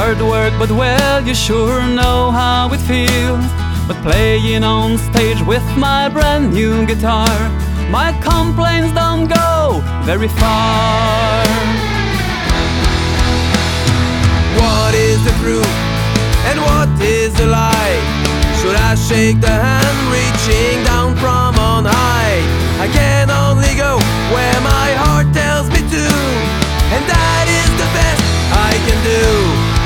Hard work, but well, you sure know how it feels. But playing on stage with my brand new guitar, my complaints don't go very far. What is the truth and what is the lie? Should I shake the hand reaching down from on high?